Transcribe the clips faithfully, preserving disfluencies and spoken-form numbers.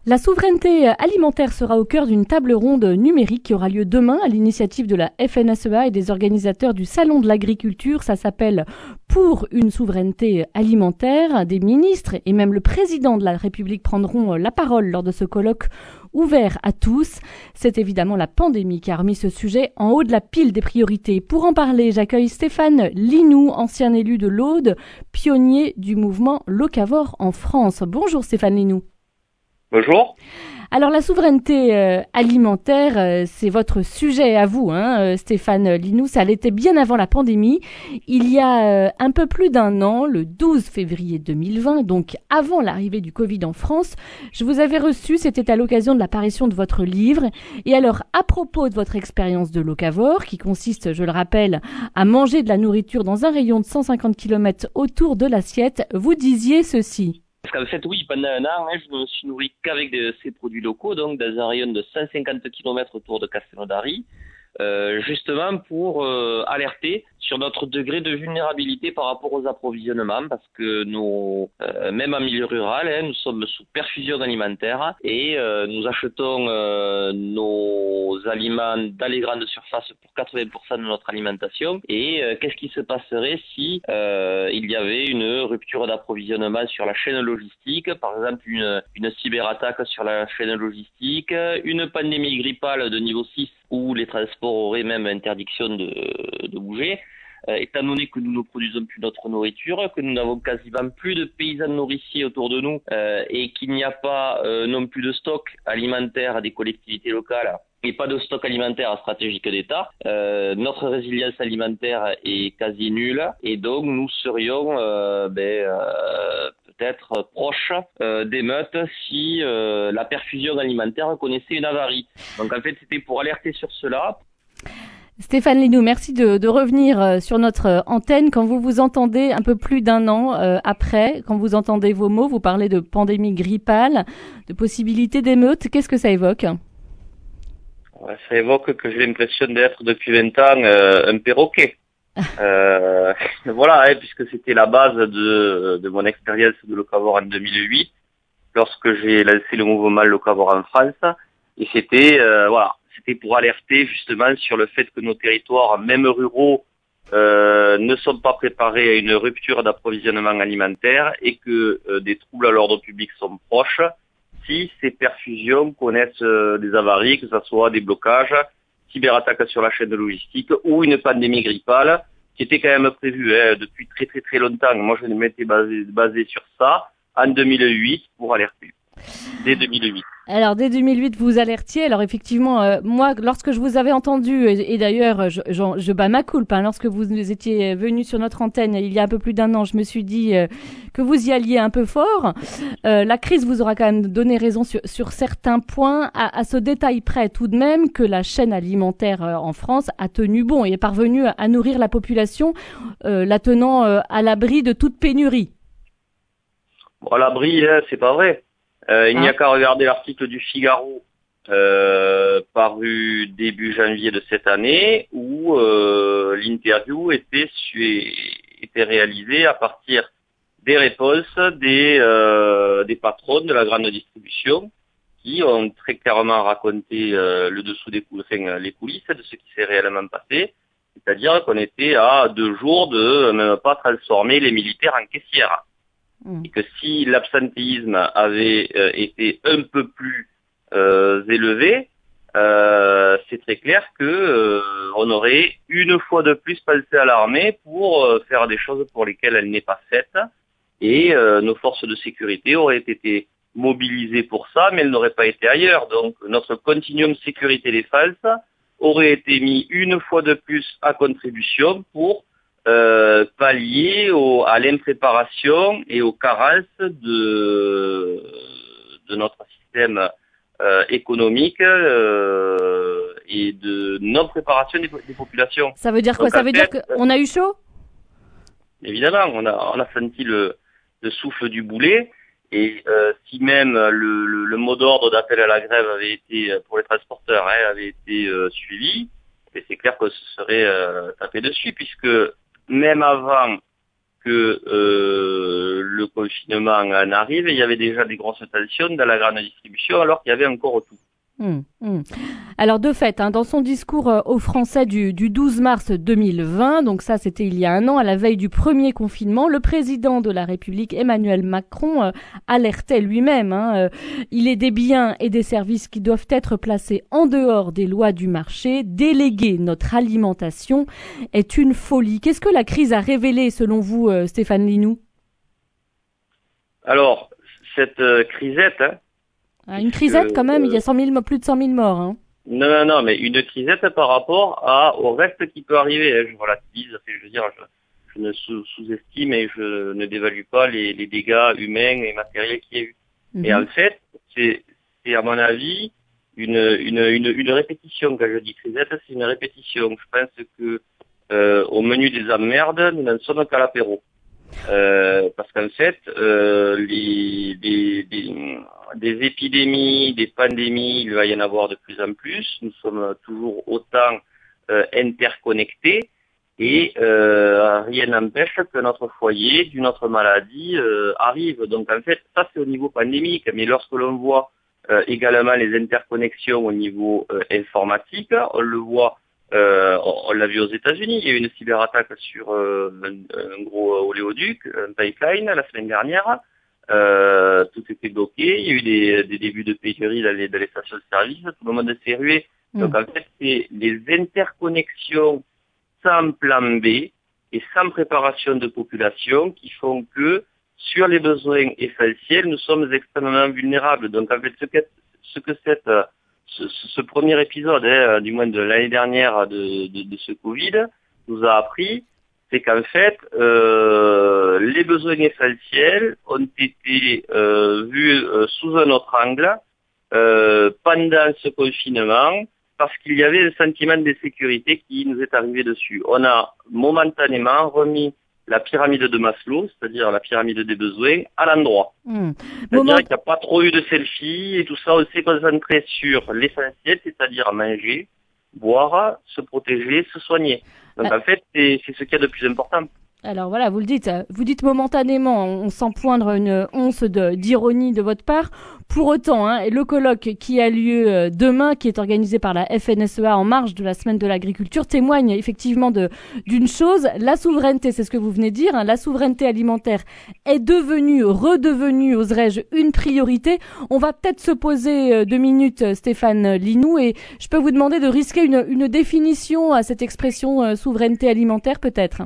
La souveraineté alimentaire sera au cœur d'une table ronde numérique qui aura lieu demain à l'initiative de la F N S E A et des organisateurs du Salon de l'agriculture. Ça s'appelle « Pour une souveraineté alimentaire ». Des ministres et même le président de la République prendront la parole lors de ce colloque ouvert à tous. C'est évidemment la pandémie qui a remis ce sujet en haut de la pile des priorités. Pour en parler, j'accueille Stéphane Linou, ancien élu de l'Aude, pionnier du mouvement locavore en France. Bonjour Stéphane Linou. Bonjour. Alors la souveraineté euh, alimentaire, euh, c'est votre sujet à vous, hein, euh, Stéphane Linou. Ça l'était bien avant la pandémie. Il y a euh, un peu plus d'un an, le douze février deux mille vingt, donc avant l'arrivée du Covid en France, je vous avais reçu, c'était à l'occasion de l'apparition de votre livre. Et alors, à propos de votre expérience de locavore, qui consiste, je le rappelle, à manger de la nourriture dans un rayon de cent cinquante kilomètres autour de l'assiette, vous disiez ceci. Parce qu'en fait, oui, pendant un an, hein, je me suis nourri qu'avec de, ces produits locaux, donc dans un rayon de cent cinquante kilomètres autour de Castelnaudary, euh, justement pour euh, alerter sur notre degré de vulnérabilité par rapport aux approvisionnements, parce que nous, euh, même en milieu rural, hein, nous sommes sous perfusion alimentaire et euh, nous achetons euh, nos aliments dans les grandes surfaces pour quatre-vingts pour cent de notre alimentation. Et euh, qu'est-ce qui se passerait si euh, il y avait une rupture d'approvisionnement sur la chaîne logistique, par exemple une, une cyberattaque sur la chaîne logistique, une pandémie grippale de niveau six où les transports auraient même interdiction de, de bouger. Euh, étant donné que nous ne produisons plus notre nourriture, que nous n'avons quasiment plus de paysans nourriciers autour de nous euh, et qu'il n'y a pas euh, non plus de stock alimentaire des collectivités locales et pas de stock alimentaire stratégique d'État, euh, notre résilience alimentaire est quasi nulle et donc nous serions euh, ben, euh, peut-être proches euh, d'émeutes si euh, la perfusion alimentaire connaissait une avarie. Donc en fait c'était pour alerter sur cela. Stéphane Linou, merci de, de revenir sur notre antenne. Quand vous vous entendez un peu plus d'un an euh, après, quand vous entendez vos mots, vous parlez de pandémie grippale, de possibilité d'émeute. Qu'est-ce que ça évoque ? Ouais, ça évoque que j'ai l'impression d'être depuis vingt ans euh, un perroquet. euh, voilà, hein, puisque c'était la base de, de mon expérience de locavore en deux mille huit, lorsque j'ai lancé le mouvement locavore en France. Et c'était, euh, voilà. C'était pour alerter justement sur le fait que nos territoires, même ruraux, euh, ne sont pas préparés à une rupture d'approvisionnement alimentaire et que euh, des troubles à l'ordre public sont proches si ces perfusions connaissent euh, des avaries, que ce soit des blocages, cyberattaques sur la chaîne logistique ou une pandémie grippale qui était quand même prévue hein, depuis très très très longtemps. Moi, je m'étais basé, basé sur ça en deux mille huit pour alerter. Dès deux mille huit. Alors, dès deux mille huit, vous alertiez. Alors, effectivement, euh, moi, lorsque je vous avais entendu, et, et d'ailleurs, je, je, je bats ma culpe, hein, lorsque vous étiez venu sur notre antenne il y a un peu plus d'un an, je me suis dit euh, que vous y alliez un peu fort. Euh, la crise vous aura quand même donné raison sur, sur certains points, à, à ce détail près tout de même que la chaîne alimentaire euh, en France a tenu bon et est parvenue à, à nourrir la population, euh, la tenant euh, à l'abri de toute pénurie. Bon, à l'abri, hein, c'est pas vrai. Euh, il ah. n'y a qu'à regarder l'article du Figaro euh, paru début janvier de cette année où euh, l'interview était, était réalisée à partir des réponses des, euh, des patrons de la grande distribution qui ont très clairement raconté euh, le dessous des coulisses, enfin, les coulisses de ce qui s'est réellement passé, c'est-à-dire qu'on était à deux jours de ne pas transformer les militaires en caissières. Et que si l'absentéisme avait euh, été un peu plus euh, élevé, euh, c'est très clair que euh, on aurait une fois de plus pensé à l'armée pour euh, faire des choses pour lesquelles elle n'est pas faite, et euh, nos forces de sécurité auraient été mobilisées pour ça, mais elles n'auraient pas été ailleurs. Donc notre continuum sécurité-défense aurait été mis une fois de plus à contribution pour Euh, pallier au, à l'impréparation et aux carences de, de notre système euh, économique euh, et de non-préparation des, des populations. Ça veut dire quoi? Donc, ça veut fait, dire qu'on a eu chaud? Évidemment, on a, on a senti le, le souffle du boulet. Et euh, si même le, le, le mot d'ordre d'appel à la grève avait été, pour les transporteurs, hein, avait été euh, suivi, c'est clair que ce serait euh, tapé dessus, puisque même avant que euh, le confinement en arrive, il y avait déjà des grosses tensions dans la grande distribution alors qu'il y avait encore tout. Mmh, mmh. Alors de fait, hein, dans son discours euh, aux Français du, du douze mars deux mille vingt, donc ça c'était il y a un an, à la veille du premier confinement, le président de la République Emmanuel Macron euh, alertait lui-même. Hein, euh, il est des biens et des services qui doivent être placés en dehors des lois du marché. Déléguer notre alimentation est une folie. Qu'est-ce que la crise a révélé selon vous, euh, Stéphane Linou? Alors, cette euh, crisette... Hein, Ah, une crisette que, quand même, euh, il y a cent mille, plus de cent mille morts. Hein. Non, non, non, mais une crisette par rapport à, au reste qui peut arriver. Hein, je relativise, je veux dire, je, je ne sous- sous-estime et je ne dévalue pas les, les dégâts humains et matériels qu'il y a eu. Mm-hmm. Et en fait, c'est, c'est à mon avis une, une, une, une répétition. Quand je dis crisette, c'est une répétition. Je pense que euh, au menu des emmerdes, nous n'en sommes qu'à l'apéro. Euh, parce qu'en fait, euh, les, des, des, des épidémies, des pandémies, il va y en avoir de plus en plus. Nous sommes toujours autant euh, interconnectés et euh, rien n'empêche que notre foyer d'une autre maladie euh, arrive. Donc en fait, ça c'est au niveau pandémique. Mais lorsque l'on voit euh, également les interconnexions au niveau euh, informatique, on le voit. Euh, on l'a vu aux États-Unis, il y a eu une cyberattaque sur euh, un, un gros oléoduc, un pipeline la semaine dernière. Euh, tout était bloqué, il y a eu des, des débuts de pénurie dans les, dans les stations de service, tout le monde s'est rué. Mmh. Donc en fait, c'est les interconnexions sans plan B et sans préparation de population qui font que sur les besoins essentiels, nous sommes extrêmement vulnérables. Donc en fait, ce que, ce que cette Ce, ce premier épisode, hein, du moins de l'année dernière de, de, de ce Covid, nous a appris, c'est qu'en fait, euh, les besoins essentiels ont été euh, vus euh, sous un autre angle euh, pendant ce confinement, parce qu'il y avait un sentiment d'insécurité qui nous est arrivé dessus. On a momentanément remis la pyramide de Maslow, c'est-à-dire la pyramide des besoins, à l'endroit. Mmh. C'est-à-dire Moment... qu'il n'y a pas trop eu de selfies et tout ça, on s'est concentré sur l'essentiel, c'est-à-dire manger, boire, se protéger, se soigner. Donc ah. en fait, c'est, c'est ce qu'il y a de plus important. Alors voilà, vous le dites, vous dites momentanément, on sent poindre une once de, d'ironie de votre part. Pour autant, hein, le colloque qui a lieu demain, qui est organisé par la F N S E A en marge de la semaine de l'agriculture, témoigne effectivement de, d'une chose, la souveraineté, c'est ce que vous venez de dire, hein, la souveraineté alimentaire est devenue, redevenue, oserais-je, une priorité. On va peut-être se poser deux minutes, Stéphane Linou, et je peux vous demander de risquer une, une définition à cette expression euh, souveraineté alimentaire peut-être.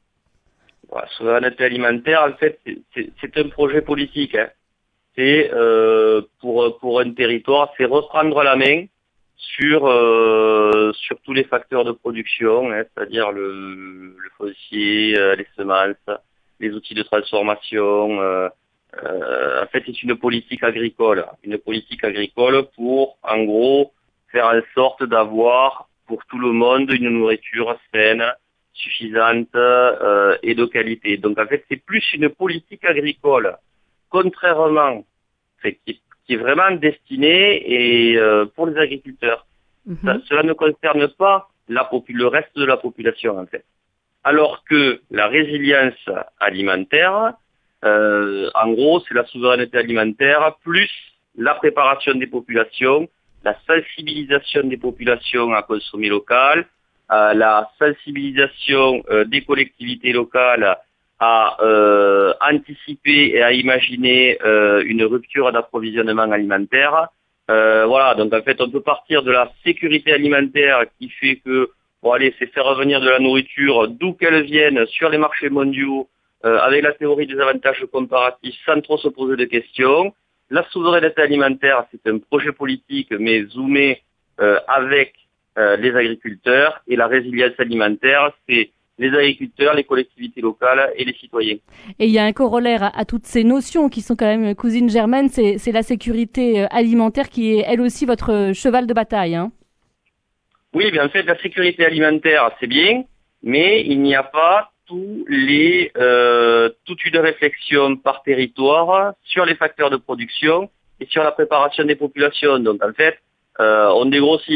La souveraineté alimentaire, en fait, c'est, c'est, c'est un projet politique. Hein. C'est euh, pour pour un territoire, c'est reprendre la main sur euh, sur tous les facteurs de production, hein, c'est-à-dire le, le foncier, euh, les semences, les outils de transformation. Euh, euh, en fait, c'est une politique agricole, une politique agricole pour, en gros, faire en sorte d'avoir pour tout le monde une nourriture saine, suffisante euh, et de qualité. Donc en fait, c'est plus une politique agricole, contrairement, fait, qui, qui est vraiment destinée et euh, pour les agriculteurs. Mm-hmm. Ça, cela ne concerne pas la popu- le reste de la population en fait. Alors que la résilience alimentaire, euh, en gros, c'est la souveraineté alimentaire plus la préparation des populations, la sensibilisation des populations à consommer local, à la sensibilisation euh, des collectivités locales à euh, anticiper et à imaginer euh, une rupture d'approvisionnement alimentaire. Euh, voilà, donc en fait, on peut partir de la sécurité alimentaire qui fait que, bon allez, c'est faire revenir de la nourriture d'où qu'elle vienne sur les marchés mondiaux euh, avec la théorie des avantages comparatifs sans trop se poser de questions. La souveraineté alimentaire, c'est un projet politique, mais zoomé euh, avec Euh, les agriculteurs, et la résilience alimentaire, c'est les agriculteurs, les collectivités locales et les citoyens. Et il y a un corollaire à, à toutes ces notions qui sont quand même cousines germaines, c'est, c'est la sécurité alimentaire qui est elle aussi votre cheval de bataille. Hein. Oui, bien en fait, la sécurité alimentaire, c'est bien, mais il n'y a pas tous les, euh, toute une réflexion par territoire sur les facteurs de production et sur la préparation des populations. Donc en fait, euh, on dégrossit.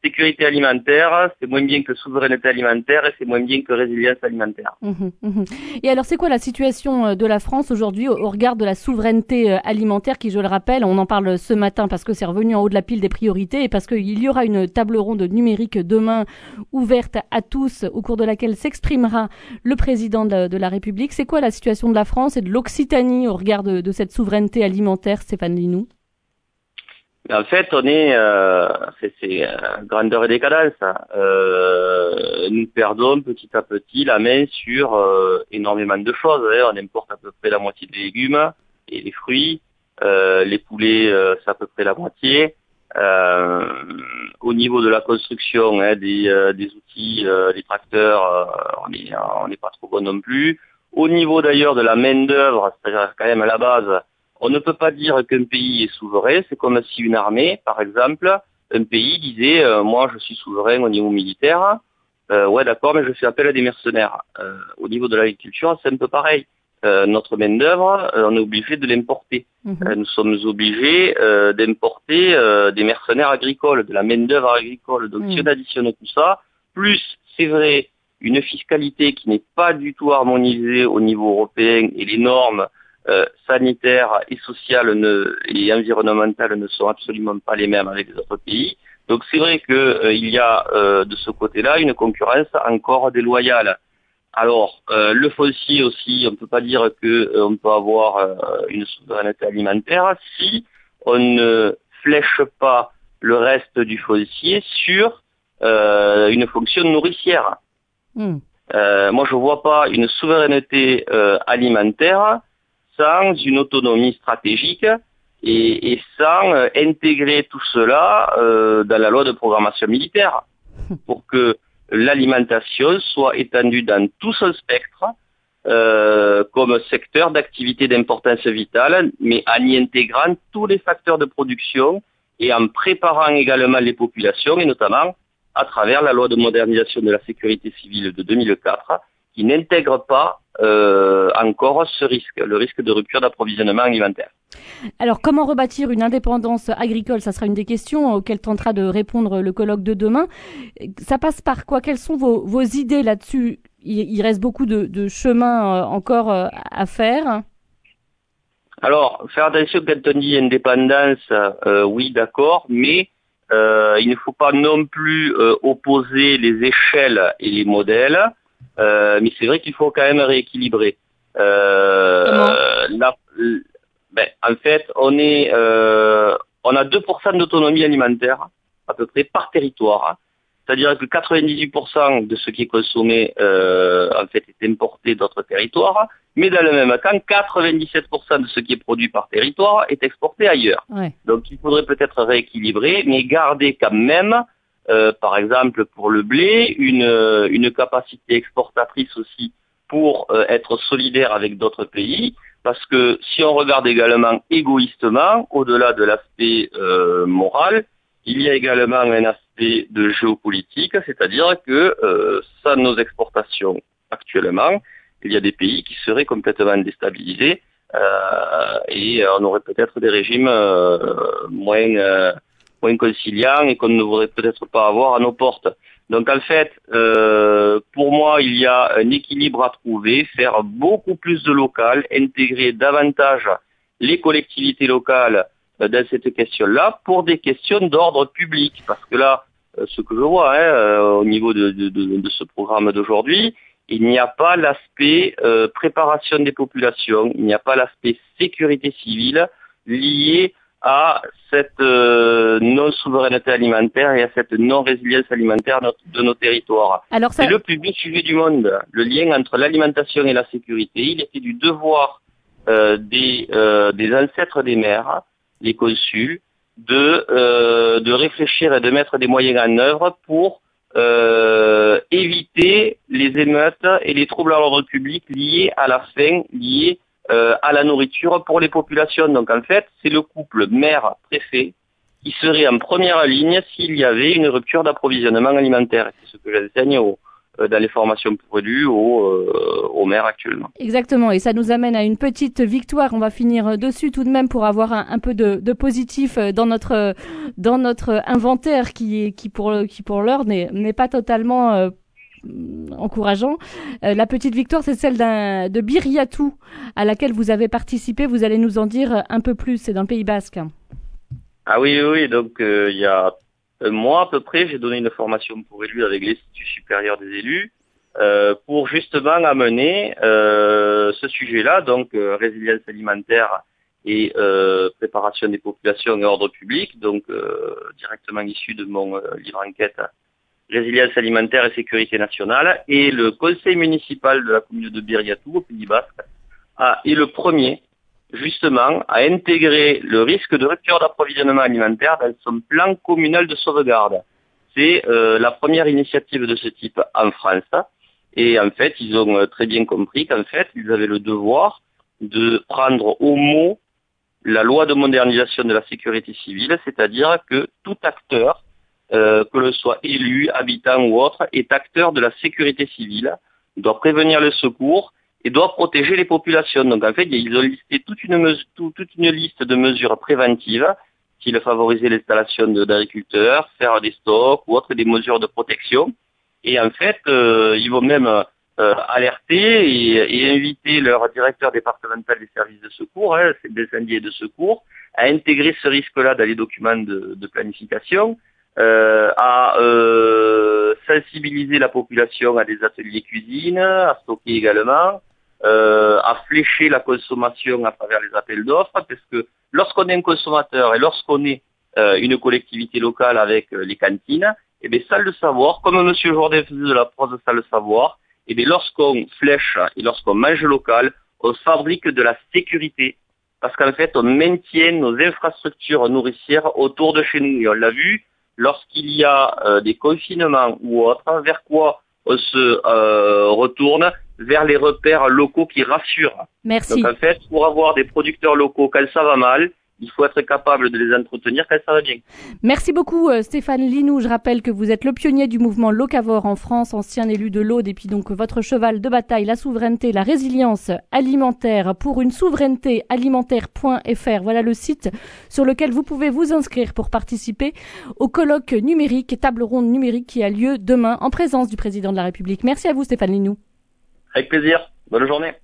sécurité alimentaire, c'est moins bien que souveraineté alimentaire et c'est moins bien que résilience alimentaire. Mmh, mmh. Et alors, c'est quoi la situation de la France aujourd'hui au, au regard de la souveraineté alimentaire qui, je le rappelle, on en parle ce matin parce que c'est revenu en haut de la pile des priorités et parce qu'il y aura une table ronde numérique demain ouverte à tous au cours de laquelle s'exprimera le président de la, de la République. C'est quoi la situation de la France et de l'Occitanie au regard de, de cette souveraineté alimentaire, Stéphane Linou? En fait, on est, euh, c'est, c'est euh, grandeur et décadence. Euh, nous perdons petit à petit la main sur euh, énormément de choses. Hein. On importe à peu près la moitié des légumes et des fruits. Euh, les poulets, euh, c'est à peu près la moitié. Euh, au niveau de la construction, hein, des, euh, des outils, euh, des tracteurs, euh, on est, on n'est pas trop bon non plus. Au niveau d'ailleurs de la main d'œuvre, c'est-à-dire quand même à la base. On ne peut pas dire qu'un pays est souverain, c'est comme si une armée, par exemple, un pays disait euh, « moi je suis souverain au niveau militaire, euh, ouais d'accord, mais je fais appel à des mercenaires euh, ». Au niveau de l'agriculture, c'est un peu pareil. Euh, notre main-d'œuvre, euh, on est obligé de l'importer. Mmh. Euh, nous sommes obligés euh, d'importer euh, des mercenaires agricoles, de la main-d'œuvre agricole. Donc mmh. si on additionne tout ça, plus, c'est vrai, une fiscalité qui n'est pas du tout harmonisée au niveau européen et les normes Euh, sanitaires et sociales ne, et environnementales ne sont absolument pas les mêmes avec les autres pays. Donc c'est vrai que euh, il y a euh, de ce côté-là une concurrence encore déloyale. Alors euh, le foncier aussi, on ne peut pas dire que euh, on peut avoir euh, une souveraineté alimentaire si on ne flèche pas le reste du foncier sur euh, une fonction nourricière. Mm. Euh, moi je vois pas une souveraineté euh, alimentaire sans une autonomie stratégique et, et sans euh, intégrer tout cela euh, dans la loi de programmation militaire pour que l'alimentation soit étendue dans tout son spectre euh, comme secteur d'activité d'importance vitale, mais en y intégrant tous les facteurs de production et en préparant également les populations, et notamment à travers la loi de modernisation de la sécurité civile de deux mille quatre, qui n'intègre pas euh, encore ce risque, le risque de rupture d'approvisionnement alimentaire. Alors, comment rebâtir une indépendance agricole? Ça sera une des questions auxquelles tentera de répondre le colloque de demain. Ça passe par quoi? Quelles sont vos, vos idées là-dessus? il, il reste beaucoup de, de chemin euh, encore euh, à faire. Alors, faire attention quand on dit indépendance, euh, oui, d'accord, mais euh, il ne faut pas non plus euh, opposer les échelles et les modèles. Euh, mais c'est vrai qu'il faut quand même rééquilibrer. Euh, la, ben, en fait, on est, euh, on a deux pour cent d'autonomie alimentaire à peu près par territoire. C'est-à-dire que quatre-vingt-dix-huit pour cent de ce qui est consommé, euh, en fait, est importé d'autres territoires. Mais dans le même temps, quatre-vingt-dix-sept pour cent de ce qui est produit par territoire est exporté ailleurs. Ouais. Donc, il faudrait peut-être rééquilibrer, mais garder quand même Euh, par exemple pour le blé, une, une capacité exportatrice aussi pour euh, être solidaire avec d'autres pays, parce que si on regarde également égoïstement, au-delà de l'aspect euh, moral, il y a également un aspect de géopolitique, c'est-à-dire que euh, sans nos exportations actuellement, il y a des pays qui seraient complètement déstabilisés euh, et on aurait peut-être des régimes euh, moins... Euh, moins conciliant et qu'on ne voudrait peut-être pas avoir à nos portes. Donc en fait, euh, pour moi, il y a un équilibre à trouver, faire beaucoup plus de local, intégrer davantage les collectivités locales euh, dans cette question-là pour des questions d'ordre public. Parce que là, euh, ce que je vois hein, euh, au niveau de, de, de, de ce programme d'aujourd'hui, il n'y a pas l'aspect euh, préparation des populations, il n'y a pas l'aspect sécurité civile lié à cette euh, non-souveraineté alimentaire et à cette non-résilience alimentaire de, de nos territoires. Alors ça... C'est le plus vieux sujet du monde, le lien entre l'alimentation et la sécurité. Il était du devoir euh, des, euh, des ancêtres des maires, les consuls, de, euh, de réfléchir et de mettre des moyens en œuvre pour euh, éviter les émeutes et les troubles à l'ordre public liés à la faim, liés Euh, à la nourriture pour les populations. Donc en fait, c'est le couple maire-préfet qui serait en première ligne s'il y avait une rupture d'approvisionnement alimentaire. C'est ce que j'enseigne aux, euh, dans les formations pour élus au, euh, au maire actuellement. Exactement, et ça nous amène à une petite victoire. On va finir dessus tout de même pour avoir un, un peu de, de positif dans notre dans notre inventaire qui qui pour qui pour l'heure n'est n'est pas totalement euh, encourageant. Euh, la petite victoire, c'est celle d'un, de Biriatou, à laquelle vous avez participé. Vous allez nous en dire un peu plus. C'est dans le Pays Basque. Ah oui, oui, oui. Donc, euh, il y a un mois à peu près, j'ai donné une formation pour élus avec l'Institut supérieur des élus euh, pour justement amener euh, ce sujet-là, donc euh, résilience alimentaire et euh, préparation des populations et ordre public, donc euh, directement issu de mon euh, livre enquête Résilience alimentaire et sécurité nationale, et le conseil municipal de la commune de Biriatou, au Pays Basque, a, est le premier, justement, à intégrer le risque de rupture d'approvisionnement alimentaire dans son plan communal de sauvegarde. C'est euh, la première initiative de ce type en France, et en fait, ils ont très bien compris qu'en fait, ils avaient le devoir de prendre au mot la loi de modernisation de la sécurité civile, c'est-à-dire que tout acteur, Euh, que le soit élu, habitant ou autre, est acteur de la sécurité civile, doit prévenir le secours et doit protéger les populations. Donc en fait, ils ont listé toute une, mesure, tout, toute une liste de mesures préventives, style favoriser l'installation d'agriculteurs, faire des stocks ou autres des mesures de protection. Et en fait, euh, ils vont même euh, alerter et, et inviter leur directeur départemental des services de secours, hein, d'incendie et de secours, à intégrer ce risque-là dans les documents de, de planification. Euh, à euh, sensibiliser la population à des ateliers cuisine, à stocker également, euh, à flécher la consommation à travers les appels d'offres, parce que lorsqu'on est un consommateur et lorsqu'on est euh, une collectivité locale avec euh, les cantines, eh bien sans le savoir, comme Monsieur Jourdain faisait de la prose sans le savoir, eh bien lorsqu'on flèche et lorsqu'on mange local, on fabrique de la sécurité, parce qu'en fait on maintient nos infrastructures nourricières autour de chez nous, et on l'a vu. Lorsqu'il y a euh, des confinements ou autres, vers quoi on se euh, retourne? Vers les repères locaux qui rassurent. Merci. Donc en fait, pour avoir des producteurs locaux quand ça va mal, il faut être capable de les entretenir quand ça va bien. Merci beaucoup Stéphane Linou. Je rappelle que vous êtes le pionnier du mouvement Locavore en France, ancien élu de l'Aude, et puis donc votre cheval de bataille, la souveraineté, la résilience alimentaire pour une souveraineté alimentaire point f r. Voilà le site sur lequel vous pouvez vous inscrire pour participer au colloque numérique, table ronde numérique qui a lieu demain en présence du président de la République. Merci à vous Stéphane Linou. Avec plaisir. Bonne journée.